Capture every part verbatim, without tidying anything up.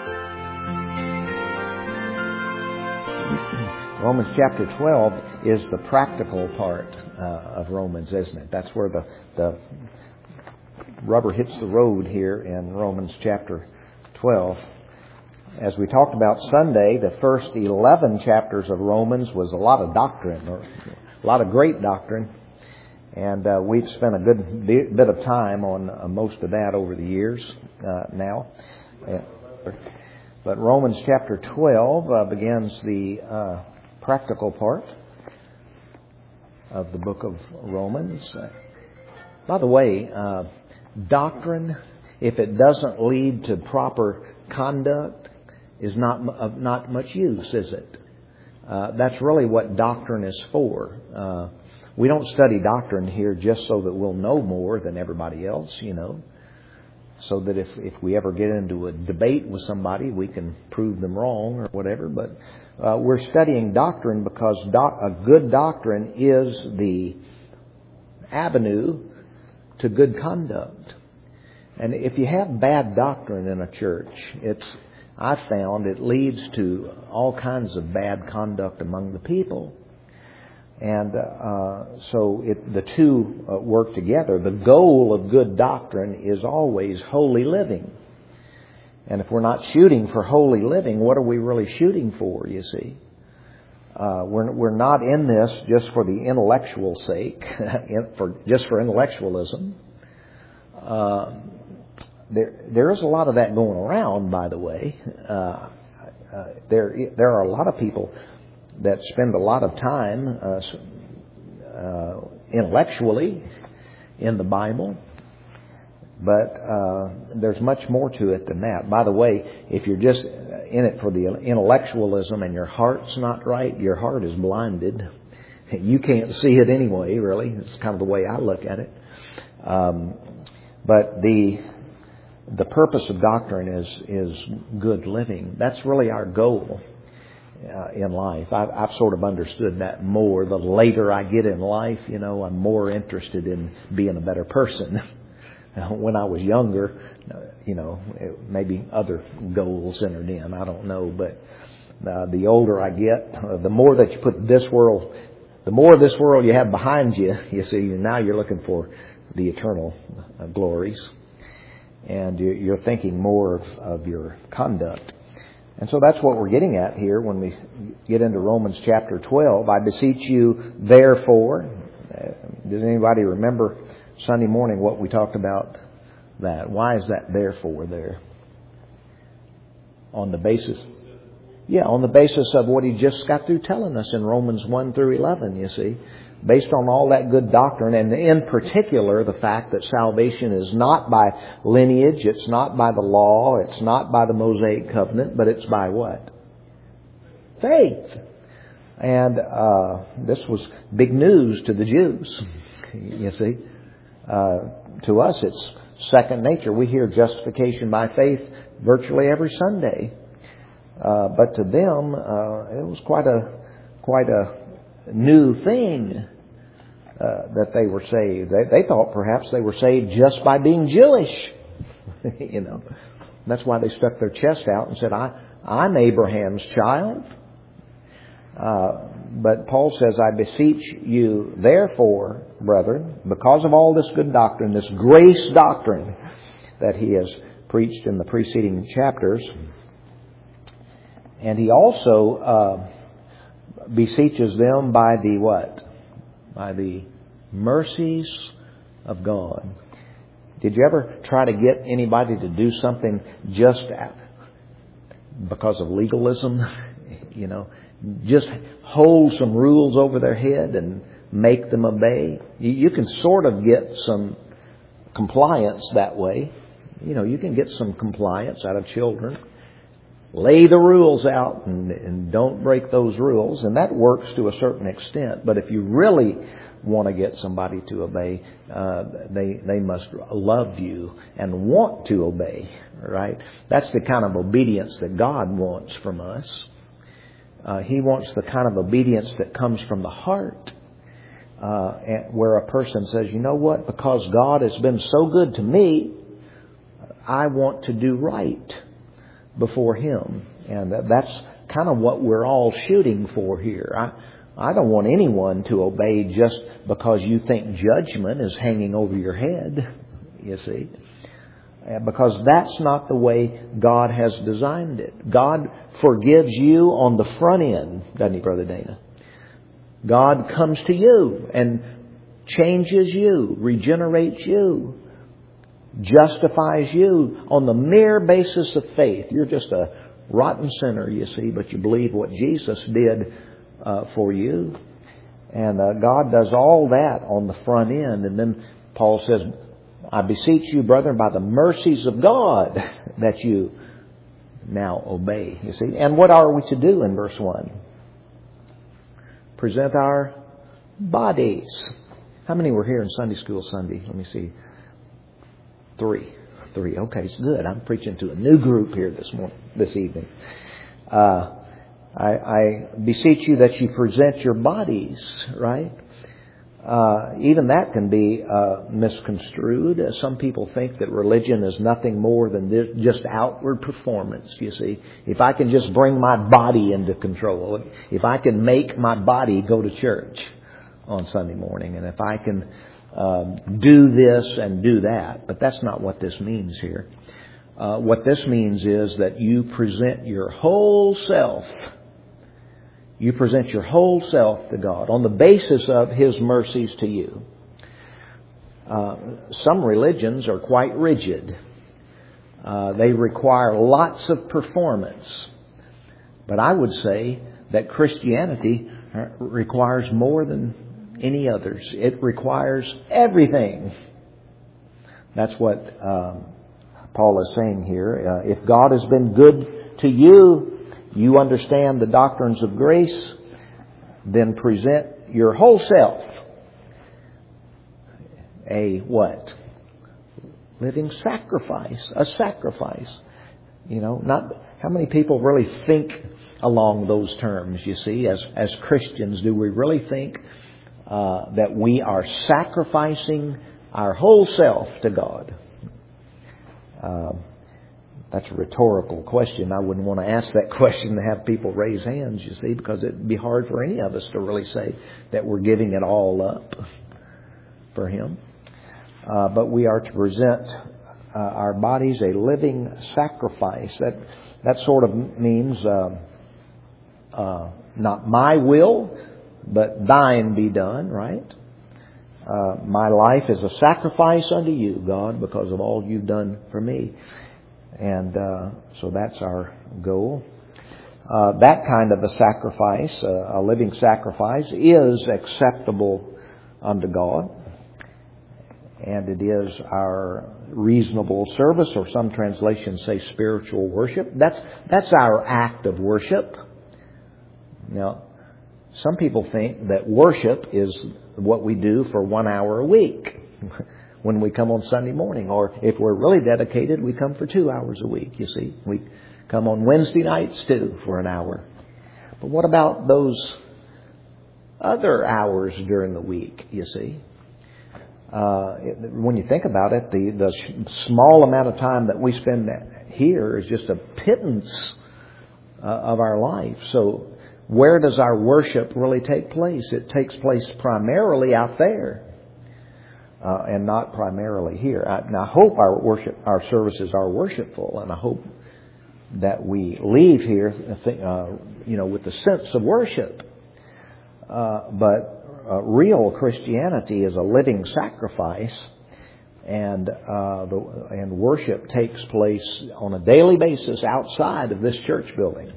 Romans chapter twelve is the practical part uh, of Romans, isn't it? That's where the, the rubber hits the road here in Romans chapter twelve. As we talked about Sunday, the first eleven chapters of Romans was a lot of doctrine, or a lot of great doctrine. And uh, we've spent a good bit of time on uh, most of that over the years uh, now. Uh, but Romans chapter twelve uh, begins the uh, practical part of the book of Romans. Uh, by the way, uh, doctrine, if it doesn't lead to proper conduct, is not of not much use, is it? Uh, that's really what doctrine is for. Uh, we don't study doctrine here just so that we'll know more than everybody else, you know, so that if, if we ever get into a debate with somebody, we can prove them wrong or whatever. But uh, we're studying doctrine because doc- a good doctrine is the avenue to good conduct. And if you have bad doctrine in a church, it's I've found it leads to all kinds of bad conduct among the people. And uh, so it, the two uh, work together. The goal of good doctrine is always holy living. And if we're not shooting for holy living, what are we really shooting for, you see? Uh, we're, we're not in this just for the intellectual sake, for just for intellectualism. Uh, There, there is a lot of that going around, by the way. Uh, uh, there, there are a lot of people that spend a lot of time uh, uh, intellectually in the Bible, but uh, there's much more to it than that. By the way, if you're just in it for the intellectualism and your heart's not right, your heart is blinded. You can't see it anyway, really. It's kind of the way I look at it. Um, but the The purpose of doctrine is is good living. That's really our goal uh, in life. I've, I've sort of understood that more. The later I get in life, you know, I'm more interested in being a better person. When I was younger, you know, maybe other goals entered in. I don't know. But uh, the older I get, uh, the more that you put this world, the more of this world you have behind you, you see, now you're looking for the eternal uh, glories. And you're thinking more of, of your conduct. And so that's what we're getting at here when we get into Romans chapter twelve. I beseech you, therefore. Does anybody remember Sunday morning what we talked about that? Why is that therefore there? On the basis... Yeah, on the basis of what he just got through telling us in Romans one through eleven, you see. Based on all that good doctrine, and in particular the fact that salvation is not by lineage, it's not by the law, it's not by the Mosaic covenant, but it's by what? Faith. And uh, this was big news to the Jews, you see. Uh, to us it's second nature. We hear justification by faith virtually every Sunday. Uh, but to them, uh, it was quite a quite a new thing uh, that they were saved. They, they thought perhaps they were saved just by being Jewish. You know, that's why they stuck their chest out and said, I, I'm Abraham's child. Uh, but Paul says, I beseech you, therefore, brethren, because of all this good doctrine, this grace doctrine that he has preached in the preceding chapters, and he also uh, beseeches them by the what? By the mercies of God. Did you ever try to get anybody to do something just because of legalism? You know, just hold some rules over their head and make them obey? You, you can sort of get some compliance that way. You know, you can get some compliance out of children. Lay the rules out and, and don't break those rules. And that works to a certain extent. But if you really want to get somebody to obey, uh, they they must love you and want to obey. Right? That's the kind of obedience that God wants from us. Uh, he wants the kind of obedience that comes from the heart. Uh, where a person says, you know what? Because God has been so good to me, I want to do right. before Him. And that's kind of what we're all shooting for here. I, I don't want anyone to obey just because you think judgment is hanging over your head, you see. Because that's not the way God has designed it. God forgives you on the front end, doesn't He, Brother Dana? God comes to you and changes you, regenerates you, justifies you on the mere basis of faith. You're just a rotten sinner, you see, but you believe what Jesus did uh, for you. And uh, God does all that on the front end. And then Paul says, I beseech you, brethren, by the mercies of God, that you now obey. You see, and what are we to do in verse one? Present our bodies. How many were here in Sunday school Sunday? Let me see. Three. Three. Okay, it's good. I'm preaching to a new group here this morning, this evening. Uh, I, I beseech you that you present your bodies, right? Uh, even that can be uh, misconstrued. Uh, some people think that religion is nothing more than this, just outward performance, you see. If I can just bring my body into control, if I can make my body go to church on Sunday morning, and if I can um, do this and do that. But that's not what this means here. Uh, what this means is that you present your whole self You present your whole self to God on the basis of His mercies to you. Uh, some religions are quite rigid. Uh, they require lots of performance. But I would say that Christianity requires more than any others. It requires everything. That's what um, Paul is saying here. Uh, if God has been good to you, you understand the doctrines of grace, then present your whole self a what? Living sacrifice. A sacrifice. You know, not how many people really think along those terms, you see, as, as Christians. Do we really think uh, that we are sacrificing our whole self to God? Uh, That's a rhetorical question. I wouldn't want to ask that question to have people raise hands, you see, because it'd be hard for any of us to really say that we're giving it all up for Him. Uh, but we are to present uh, our bodies a living sacrifice. That that sort of means uh, uh, not my will, but thine be done, right? Uh, my life is a sacrifice unto you, God, because of all you've done for me. And uh, so that's our goal. Uh, that kind of a sacrifice, uh, a living sacrifice, is acceptable unto God. And it is our reasonable service, or some translations say spiritual worship. That's that's our act of worship. Now, some people think that worship is what we do for one hour a week. When we come on Sunday morning, or if we're really dedicated, we come for two hours a week, you see. We come on Wednesday nights too for an hour. But what about those other hours during the week, you see? Uh, it, when you think about it, the, the small amount of time that we spend here is just a pittance uh, of our life. So where does our worship really take place? It takes place primarily out there. Uh, and not primarily here. I, and I hope our worship, our services are worshipful, and I hope that we leave here, uh, you know, with the sense of worship. Uh, but uh, real Christianity is a living sacrifice, and uh, the, and worship takes place on a daily basis outside of this church building.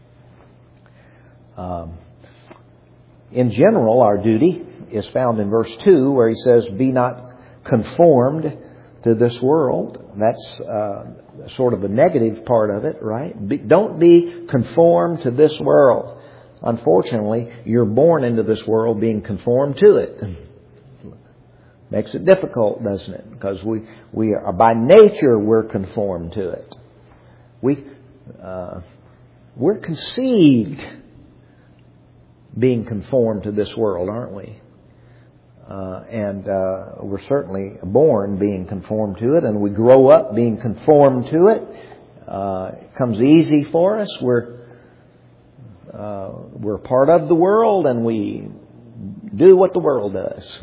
Um, in general, our duty is found in verse two, where he says, be not conformed to this world. That's uh, sort of the negative part of it, right? Be, don't be conformed to this world. Unfortunately, you're born into this world being conformed to it. Makes it difficult, doesn't it? Because we, we are, by nature, we're conformed to it. We, uh, we're conceived being conformed to this world, aren't we? Uh, and uh, we're certainly born being conformed to it, and we grow up being conformed to it. Uh, it comes easy for us. We're uh, we're part of the world, and we do what the world does.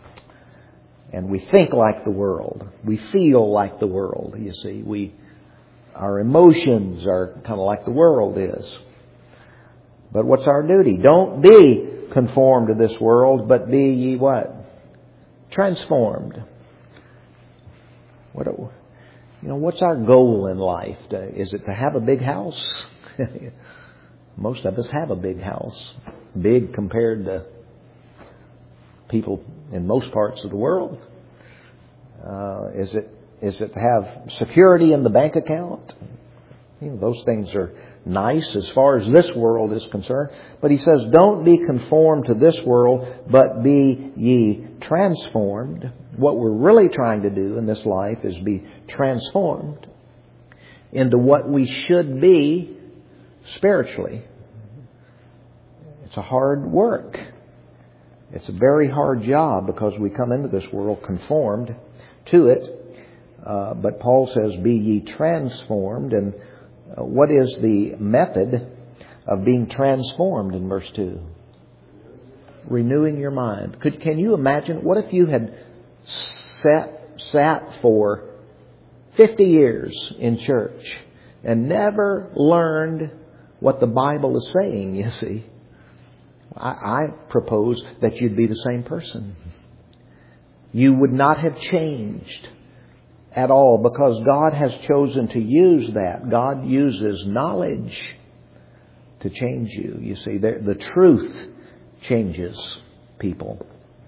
And we think like the world. We feel like the world, you see. We, our emotions are kind of like the world is. But what's our duty? Don't be conformed to this world, but be ye what? Transformed. What, you know, what's our goal in life? Is it to have a big house? Most of us have a big house. Big compared to people in most parts of the world. Uh, is it is it to have security in the bank account? You know, those things are nice as far as this world is concerned. But he says, don't be conformed to this world, but be ye transformed. What we're really trying to do in this life is be transformed into what we should be spiritually. It's a hard work. It's a very hard job because we come into this world conformed to it. Uh, but Paul says, be ye transformed. And uh, what is the method of being transformed in verse two? Renewing your mind. Could, can you imagine, what if you had sat, sat for fifty years in church and never learned what the Bible is saying, you see? I, I propose that you'd be the same person. You would not have changed at all because God has chosen to use that. God uses knowledge to change you. You see, the, the truth changes people.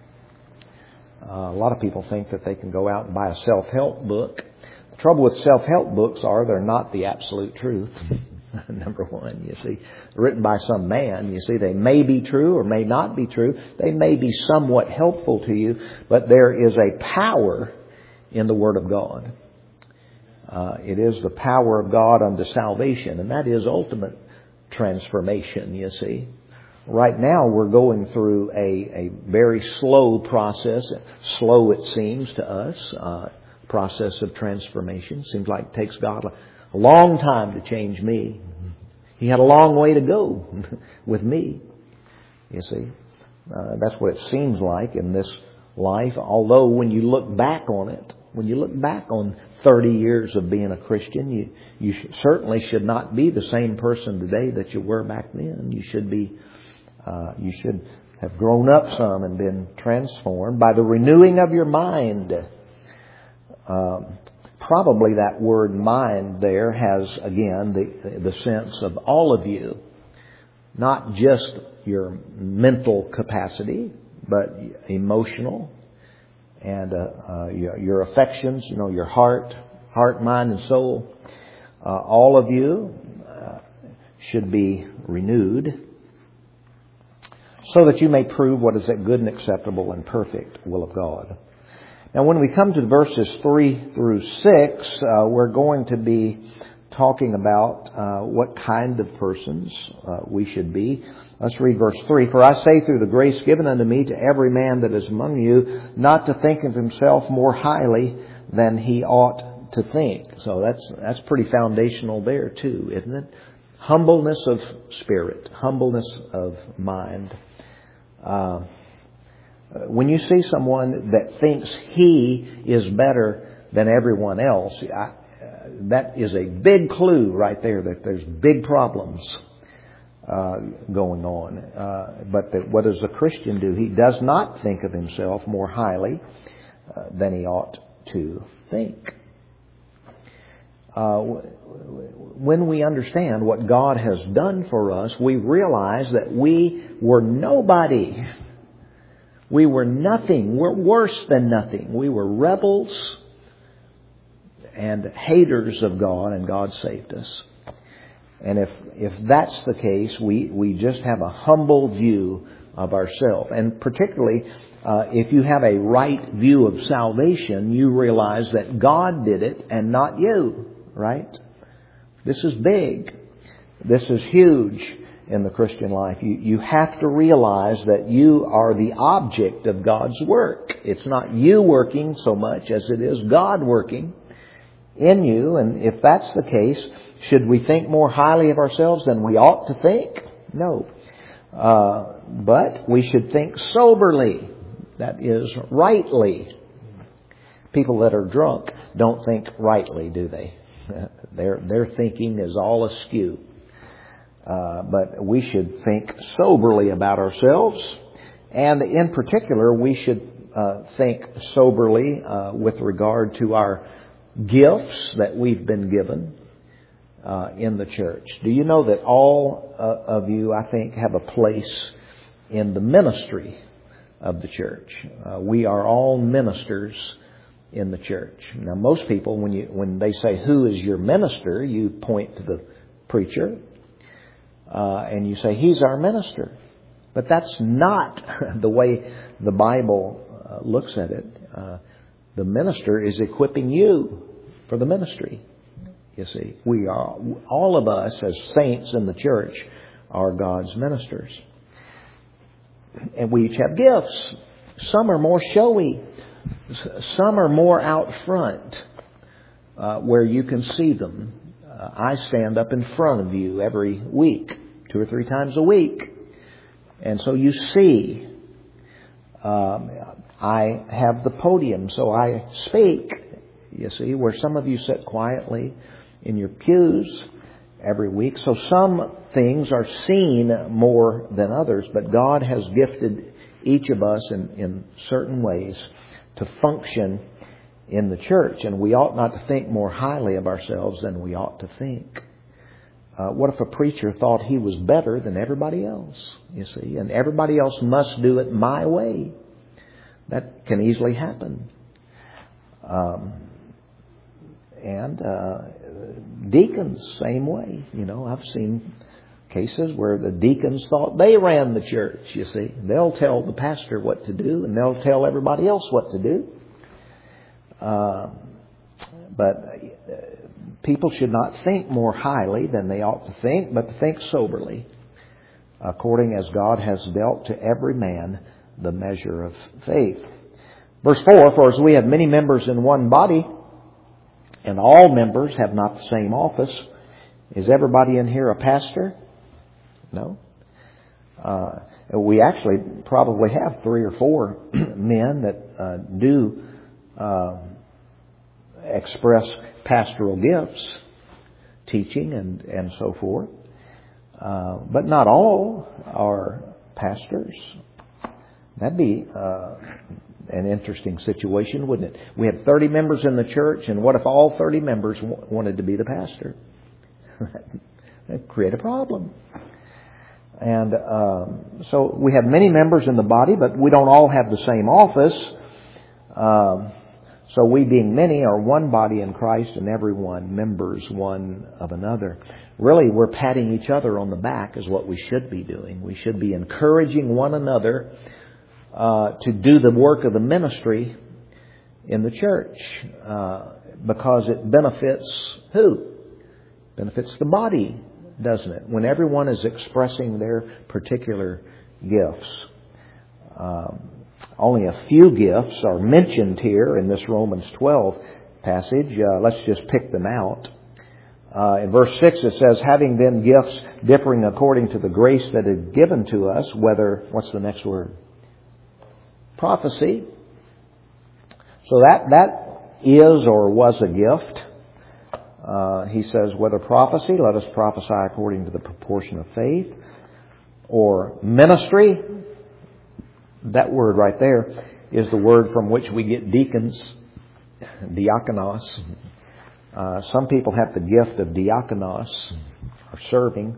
Uh, a lot of people think that they can go out and buy a self-help book. The trouble with self-help books are they're not the absolute truth. Number one, you see, written by some man. You see, they may be true or may not be true. They may be somewhat helpful to you, but there is a power in the Word of God. Uh, it is the power of God unto salvation, and that is ultimate transformation, you see. Right now we're going through a, a very slow process. Slow, it seems to us, uh, process of transformation. Seems like it takes God a A long time to change me. He had a long way to go with me. You see, uh, that's what it seems like in this life. Although when you look back on it, when you look back on thirty years of being a Christian, you you sh- certainly should not be the same person today that you were back then. You should be, uh, you should have grown up some and been transformed by the renewing of your mind. Um, Probably that word mind there has, again, the the sense of all of you. Not just your mental capacity, but emotional and uh, uh, your, your affections, you know, your heart, heart, mind, and soul. Uh, all of you uh, should be renewed so that you may prove what is that good and acceptable and perfect will of God. Now, when we come to verses three through six, uh, we're going to be talking about uh, what kind of persons uh, we should be. Let's read verse three. For I say through the grace given unto me to every man that is among you, not to think of himself more highly than he ought to think. So that's that's pretty foundational there too, isn't it? Humbleness of spirit, humbleness of mind. Uh, When you see someone that thinks he is better than everyone else, I, that is a big clue right there that there's big problems uh, going on. Uh, but that what does a Christian do? He does not think of himself more highly uh, than he ought to think. Uh, when we understand what God has done for us, we realize that we were nobody. We were nothing. We're worse than nothing. We were rebels and haters of God, and God saved us. And if if that's the case, we, we just have a humble view of ourselves. And particularly, uh, if you have a right view of salvation, you realize that God did it and not you, right? This is big. This is huge in the Christian life. You, you have to realize that you are the object of God's work. It's not you working so much as it is God working in you. And if that's the case, should we think more highly of ourselves than we ought to think? No. Uh, but we should think soberly. That is, rightly. People that are drunk don't think rightly, do they? Their, their thinking is all askew. Uh, but we should think soberly about ourselves. And in particular, we should uh, think soberly uh, with regard to our gifts that we've been given uh, in the church. Do you know that all uh, of you, I think, have a place in the ministry of the church? Uh, we are all ministers in the church. Now, most people, when you when they say, who is your minister, you point to the preacher uh, and you say, he's our minister. But that's not the way the Bible uh, looks at it. Uh, the minister is equipping you for the ministry. You see, we are, all of us as saints in the church are God's ministers. And we each have gifts. Some are more showy. Some are more out front, uh, where you can see them. Uh, I stand up in front of you every week, two or three times a week. And so you see, um, I have the podium, so I speak. You see, where some of you sit quietly in your pews every week. So some things are seen more than others, but God has gifted each of us in, in certain ways to function in the church. And we ought not to think more highly of ourselves than we ought to think. Uh, what if a preacher thought he was better than everybody else, you see, and everybody else must do it my way? That can easily happen. Um, and uh, deacons, same way. You know, I've seen cases where the deacons thought they ran the church, you see. They'll tell the pastor what to do, and they'll tell everybody else what to do. Uh, but uh, people should not think more highly than they ought to think, but to think soberly, according as God has dealt to every man the measure of faith. Verse four, for as we have many members in one body, and all members have not the same office, is everybody in here a pastor? No. Uh, we actually probably have three or four men that uh, do uh, express pastoral gifts, teaching and, and so forth. Uh, but not all are pastors. That'd be uh, an interesting situation, wouldn't it? We have thirty members in the church, and what if all thirty members w- wanted to be the pastor? That'd create a problem. And um, so we have many members in the body, but we don't all have the same office. Um, so we being many are one body in Christ, and everyone members one of another. Really, we're patting each other on the back is what we should be doing. We should be encouraging one another uh, to do the work of the ministry in the church, uh, because it benefits who? Benefits the body, doesn't it? When everyone is expressing their particular gifts. Um, only a few gifts are mentioned here in this Romans twelve passage. Uh, let's just pick them out. Uh, in verse six it says, having then gifts differing according to the grace that is given to us, whether, what's the next word? Prophecy. So that, that is or was a gift. Uh, he says, whether prophecy, let us prophesy according to the proportion of faith. Or ministry. That word right there is the word from which we get deacons, diakonos. Uh, some people have the gift of diakonos, or serving.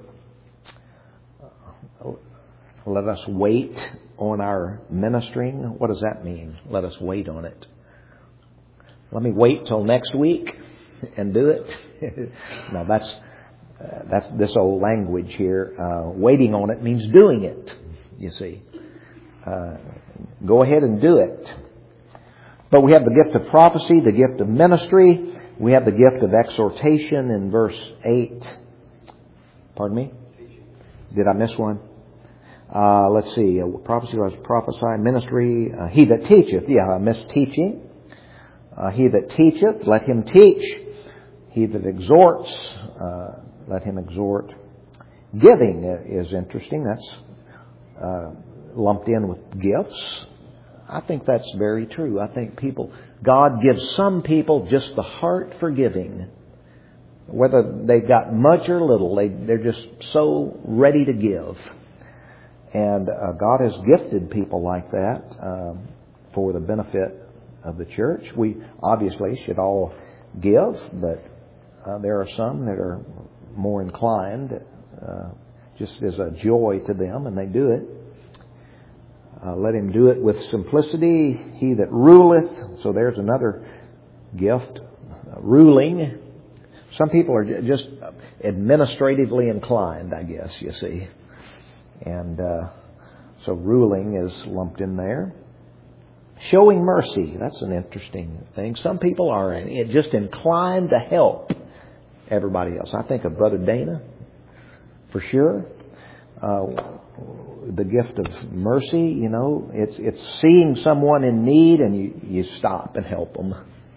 Uh, let us wait on our ministering. What does that mean? Let us wait on it. Let me wait till next week and do it. No, that's uh, that's this old language here. Uh, waiting on it means doing it. You see, uh, go ahead and do it. But we have the gift of prophecy, the gift of ministry. We have the gift of exhortation in verse eight. Pardon me? Did I miss one? Uh, let's see. Uh, prophecy, let's prophesy. Ministry. Uh, he that teacheth. Yeah, I missed teaching. Uh, he that teacheth, let him teach He that exhorts, uh, let him exhort. Giving is interesting. That's uh, lumped in with gifts. I think that's very true. I think people, God gives some people just the heart for giving. Whether they've got much or little, they, they're just so ready to give. And uh, God has gifted people like that um, for the benefit of the church. We obviously should all give, but uh, there are some that are more inclined, uh, just as a joy to them, and they do it. Uh, let him do it with simplicity. He that ruleth. So there's another gift. Uh, ruling. Some people are just administratively inclined, I guess, you see. And uh, so ruling is lumped in there. Showing mercy. That's an interesting thing. Some people are just inclined to help everybody else. I think of Brother Dana, for sure. Uh, the gift of mercy, you know, it's it's seeing someone in need and you, you stop and help them.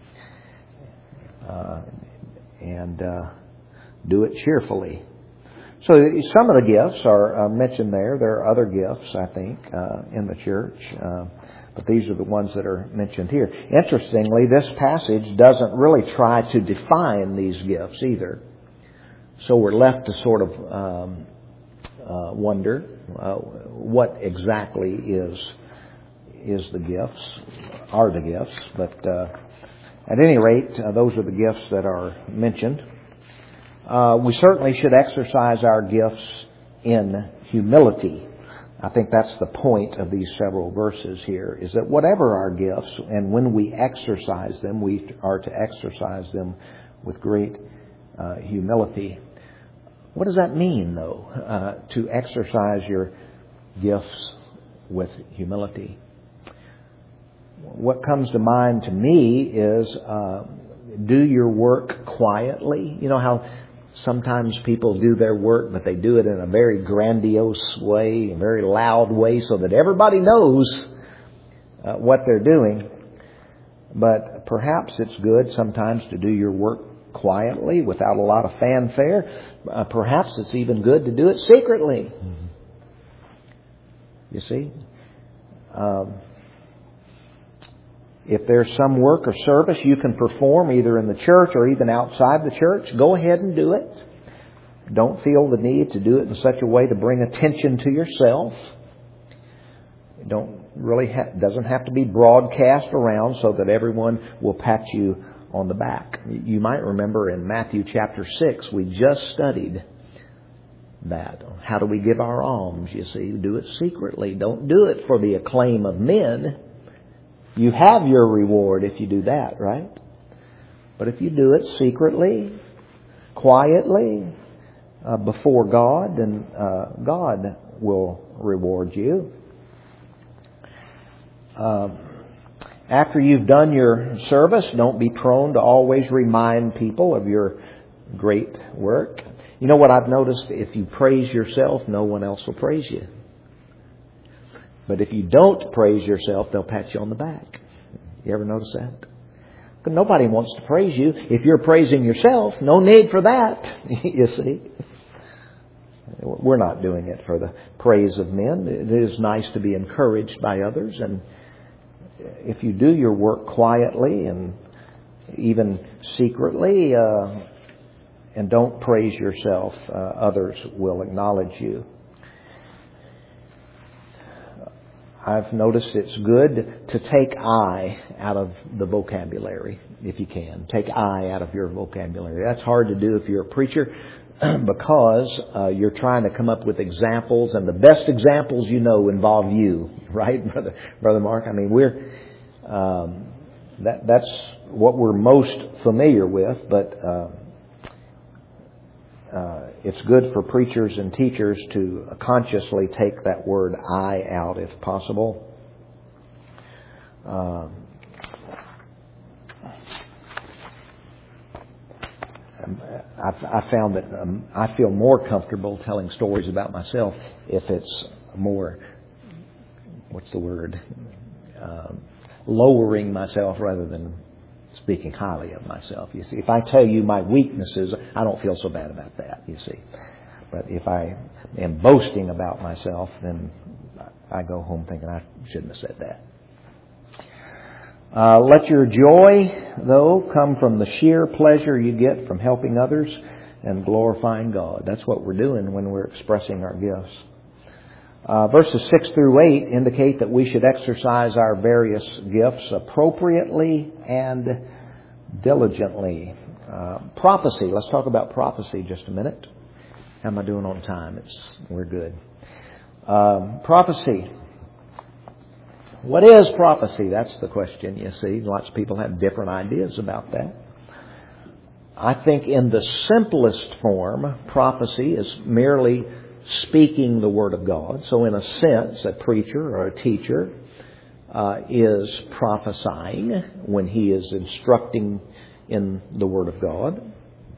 Uh, and uh, do it cheerfully. So some of the gifts are uh, mentioned there. There are other gifts, I think, uh, in the church. Uh, but these are the ones that are mentioned here. Interestingly, this passage doesn't really try to define these gifts either. So we're left to sort of um, uh, wonder uh, what exactly is is the gifts, are the gifts. But uh, at any rate, uh, those are the gifts that are mentioned. Uh, we certainly should exercise our gifts in humility. I think that's the point of these several verses here, is that whatever our gifts, and when we exercise them, we are to exercise them with great uh, humility. What does that mean, though, uh, to exercise your gifts with humility? What comes to mind to me is uh, do your work quietly. You know how sometimes people do their work, but they do it in a very grandiose way, a very loud way, so that everybody knows uh, what they're doing. But perhaps it's good sometimes to do your work quietly without a lot of fanfare. Uh, perhaps it's even good to do it secretly. Mm-hmm. You see? Um, if there's some work or service you can perform either in the church or even outside the church, go ahead and do it. Don't feel the need to do it in such a way to bring attention to yourself. Don't really ha- doesn't have to be broadcast around so that everyone will pat you on the back. You might remember in Matthew chapter six, we just studied that. How do we give our alms? You see, do it secretly. Don't do it for the acclaim of men. You have your reward if you do that, right? But if you do it secretly, quietly, uh, before God, then uh, God will reward you. Uh, after you've done your service, don't be prone to always remind people of your great work. You know what I've noticed? If you praise yourself, no one else will praise you. But if you don't praise yourself, they'll pat you on the back. You ever notice that? But nobody wants to praise you. If you're praising yourself, no need for that. You see? We're not doing it for the praise of men. It is nice to be encouraged by others. And if you do your work quietly and even secretly, uh, and don't praise yourself, uh, others will acknowledge you. I've noticed it's good to take I out of the vocabulary, if you can. Take I out of your vocabulary. That's hard to do if you're a preacher because uh, you're trying to come up with examples, and the best examples you know involve you, right, Brother Brother Mark? I mean, we're um, that that's what we're most familiar with, but uh, uh, it's good for preachers and teachers to consciously take that word I out if possible. Um, I've, I found that um, I feel more comfortable telling stories about myself if it's more, what's the word, um, lowering myself rather than speaking highly of myself, you see. If I tell you my weaknesses, I don't feel so bad about that, you see. But if I am boasting about myself, then I go home thinking I shouldn't have said that. Uh, let your joy, though, come from the sheer pleasure you get from helping others and glorifying God. That's what we're doing when we're expressing our gifts. Uh, verses six through eight indicate that we should exercise our various gifts appropriately and diligently. Uh, prophecy. Let's talk about prophecy just a minute. How am I doing on time? It's we're good. Um, prophecy. What is prophecy? That's the question, you see. Lots of people have different ideas about that. I think in the simplest form, prophecy is merely speaking the Word of God. So in a sense, a preacher or a teacher uh, is prophesying when he is instructing in the Word of God.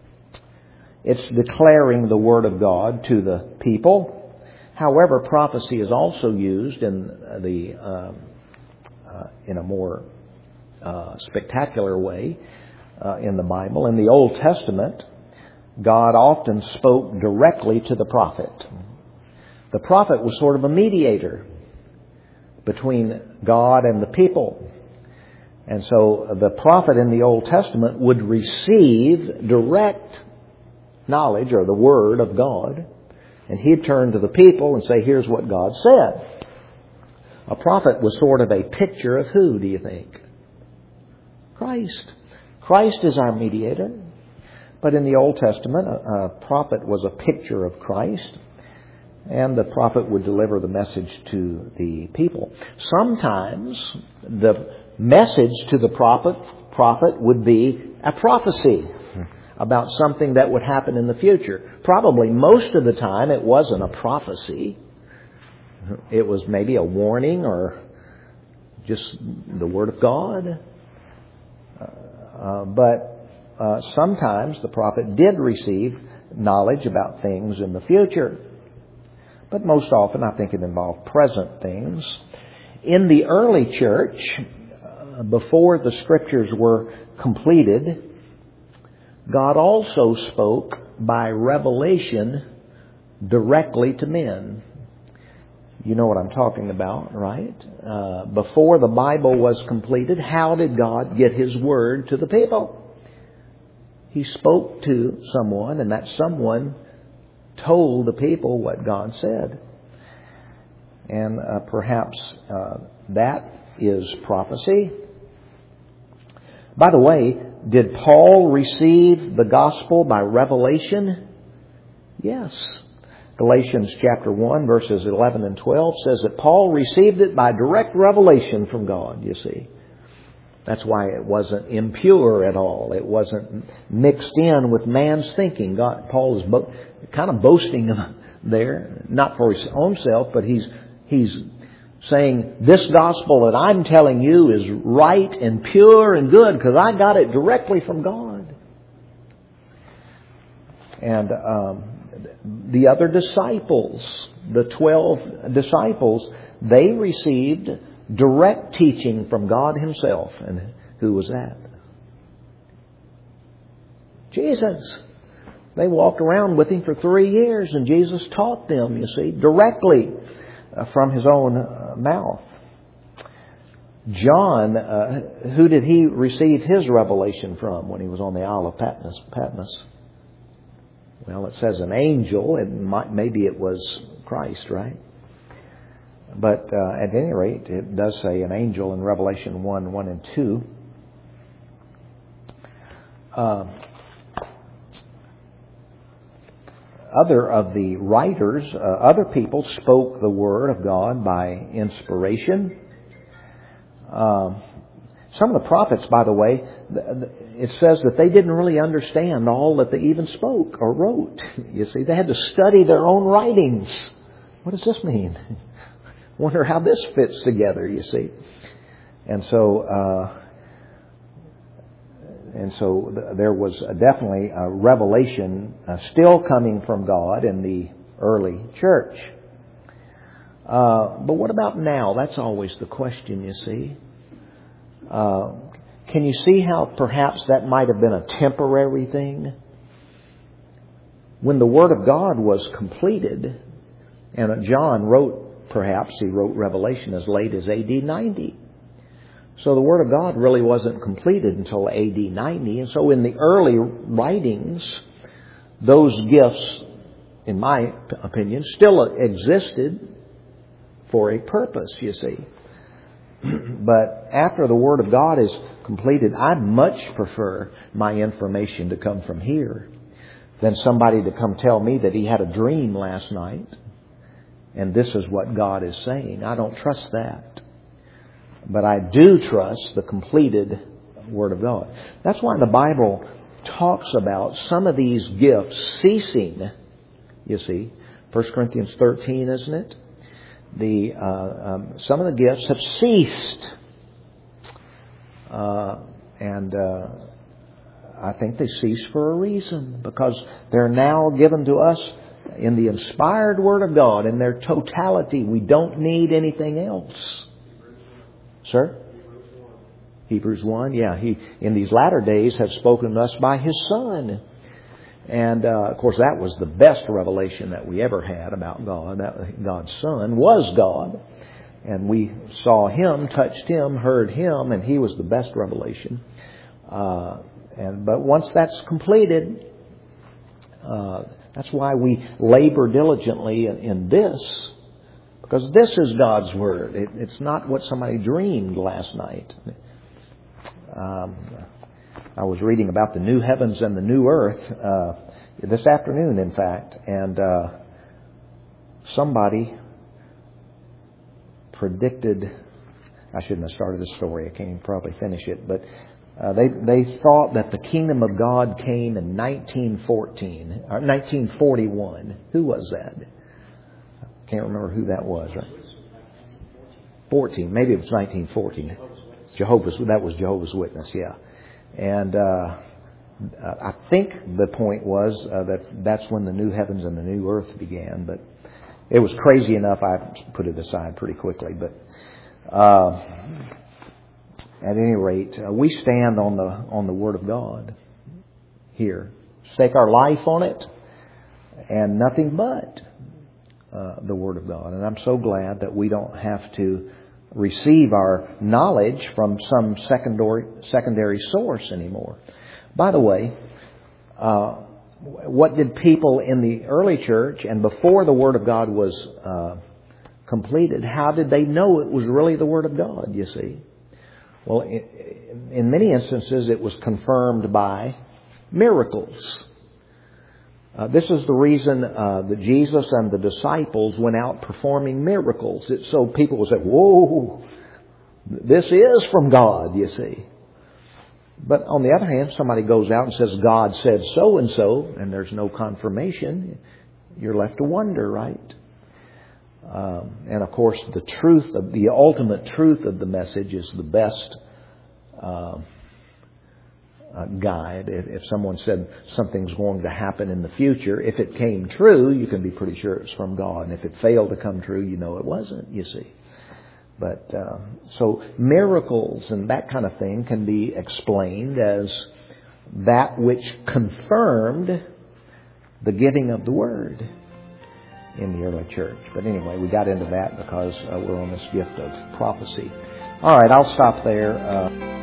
It's declaring the Word of God to the people. However, prophecy is also used in the uh, uh, in a more uh, spectacular way uh, in the Bible. In the Old Testament, God often spoke directly to the prophet. The prophet was sort of a mediator between God and the people. And so the prophet in the Old Testament would receive direct knowledge or the Word of God, and he'd turn to the people and say, here's what God said. A prophet was sort of a picture of who, do you think? Christ. Christ is our mediator. But in the Old Testament, a, a prophet was a picture of Christ, and the prophet would deliver the message to the people. Sometimes the message to the prophet, prophet would be a prophecy about something that would happen in the future. Probably most of the time it wasn't a prophecy. It was maybe a warning or just the Word of God. Uh, uh, but uh, sometimes the prophet did receive knowledge about things in the future. But most often I think it involved present things. In the early church, uh, before the Scriptures were completed, God also spoke by revelation directly to men. You know what I'm talking about, right? Uh, before the Bible was completed, how did God get His Word to the people? He spoke to someone, and that someone told the people what God said. And uh, perhaps uh, that is prophecy. By the way, did Paul receive the gospel by revelation? Yes. Galatians chapter one, verses eleven and twelve says that Paul received it by direct revelation from God, you see. That's why it wasn't impure at all. It wasn't mixed in with man's thinking. God, Paul is bo- kind of boasting there, not for his own self, but he's he's saying, this gospel that I'm telling you is right and pure and good because I got it directly from God. And um, the other disciples, the twelve disciples, they received direct teaching from God Himself. And who was that? Jesus. They walked around with Him for three years and Jesus taught them, you see, directly from His own uh, mouth. John, uh, who did he receive his revelation from when he was on the Isle of Patmos? Patmos? Well, it says an angel. It might, maybe it was Christ, right? But uh, at any rate, it does say an angel in Revelation one, one and two. Uh, Other of the writers, uh, other people spoke the Word of God by inspiration. Uh, some of the prophets, by the way, it says that they didn't really understand all that they even spoke or wrote. You see, they had to study their own writings. What does this mean? Wonder how this fits together, you see. And so... Uh, And so there was definitely a revelation uh, still coming from God in the early church. Uh, but what about now? That's always the question, you see. Uh, Can you see how perhaps that might have been a temporary thing? When the Word of God was completed, and John wrote, perhaps he wrote Revelation as late as A D ninety. So the Word of God really wasn't completed until A D ninety. And so in the early writings, those gifts, in my opinion, still existed for a purpose, you see. But after the Word of God is completed, I much prefer my information to come from here than somebody to come tell me that he had a dream last night and this is what God is saying. I don't trust that. But I do trust the completed Word of God. That's why the Bible talks about some of these gifts ceasing, you see. First Corinthians thirteen, isn't it? The uh, um, some of the gifts have ceased. Uh, and uh, I think they cease for a reason, because they're now given to us in the inspired Word of God in their totality. We don't need anything else. Sir? Hebrews one, yeah. He, in these latter days, has spoken to us by His Son. And, uh, of course, that was the best revelation that we ever had about God. That God's Son was God. And we saw Him, touched Him, heard Him, and He was the best revelation. Uh, and but once that's completed, uh, that's why we labor diligently in, in this. Because this is God's Word. It, it's not what somebody dreamed last night. Um, I was reading about the new heavens and the new earth uh, this afternoon, in fact. And uh, somebody predicted... I shouldn't have started this story. I can't even probably finish it. But uh, they they thought that the kingdom of God came in nineteen fourteen or nineteen forty-one. Who was that? Can't remember who that was. Right? fourteen. Maybe it was nineteen fourteen. Jehovah's. That was Jehovah's Witness. Yeah. And uh, I think the point was uh, that that's when the new heavens and the new earth began. But it was crazy enough. I put it aside pretty quickly. But uh, at any rate, uh, we stand on the on the Word of God here. Stake our life on it, and nothing but uh, the Word of God. And I'm so glad that we don't have to receive our knowledge from some secondary secondary source anymore. By the way, uh, what did people in the early church and before the Word of God was uh, completed, how did they know it was really the Word of God, you see? Well, in many instances, it was confirmed by miracles. Uh, this is the reason uh, that Jesus and the disciples went out performing miracles. It, so people would say, whoa, this is from God, you see. But on the other hand, somebody goes out and says, God said so and so, and there's no confirmation. You're left to wonder, right? Um, and of course, the truth of the ultimate truth of the message is the best uh, uh, guide. If, if someone said something's going to happen in the future, if it came true, you can be pretty sure it's from God. And if it failed to come true, you know it wasn't, you see. But uh, so miracles and that kind of thing can be explained as that which confirmed the giving of the Word in the early church. But anyway, we got into that because uh, we're on this gift of prophecy. All right, I'll stop there. Uh,